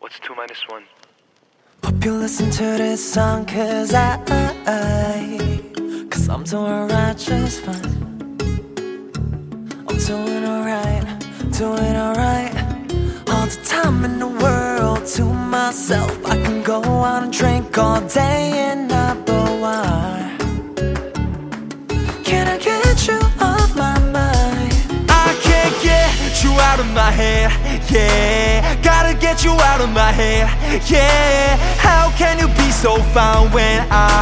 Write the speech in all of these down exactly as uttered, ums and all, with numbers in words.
What's two minus one? Hope you listen to this song cause I, I Cause I'm doing right just fine. I'm doing alright, doing alright. All the time in the world to myself. I can go out and drink all day and not, but why? Can I get you off my mind? I can't get you out of my head, yeah. Gotta get you out of my head, yeah. How can you be so fine when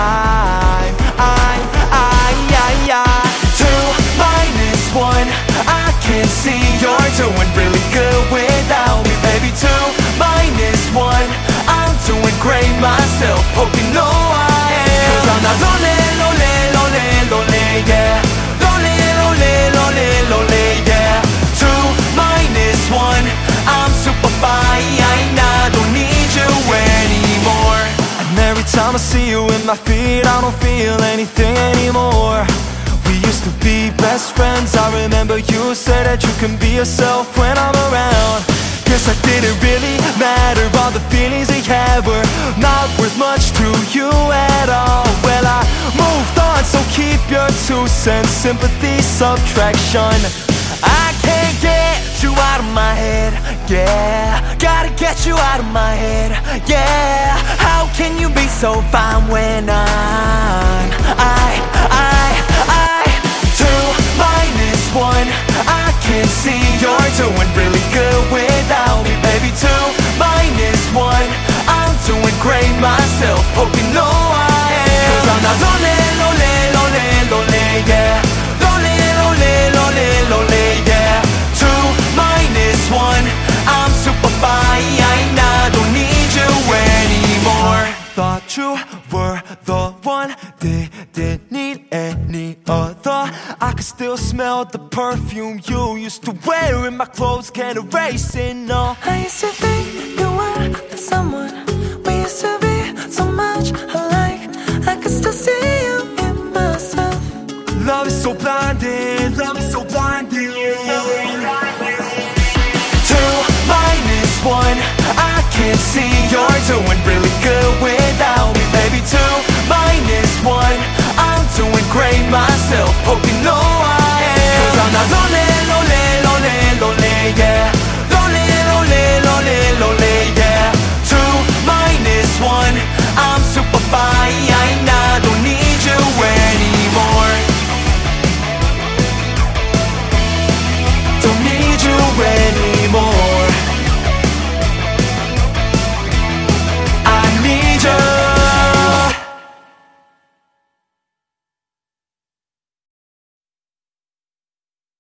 I'm, I'm, I, I, I Two minus one, I can see you're doing really good without me, baby. Two minus one, I'm doing great myself. Hope you know I am. Cause I'm not lonely, lonely, lonely, lonely, yeah. Lonely, lonely, lonely, lonely, yeah. Two minus one, I'm super fine. I don't need you anymore. And every time I see you in my feet, I don't feel anything anymore. We used to be best friends. I remember you said that you can be yourself when I'm around. Guess I didn't really matter. All the feelings we had were not worth much to you at all. Well, I moved on, so keep your two cents. Sympathy, subtraction. I can't get you out of my head, yeah. Gotta get you out of my head, yeah. How can you be so fine when I'm I, I, I Two minus one, I can see you're doing really good without me, baby. Two minus one, I'm doing great myself. Hope you know I am. Cause I'm not lonely, lonely, lonely, lonely, yeah. Lonely, lonely, lonely, lonely, yeah. Two minus one, I'm super fine. I don't need you anymore. Thought you were the one, didn't need any other. I can still smell the perfume you used to wear, and my clothes can't erase it, no. I used to think you were the someone. We used to be so much alike. I could still see you in myself. Love is so blinding, love is so blinding. Two minus one, I can't see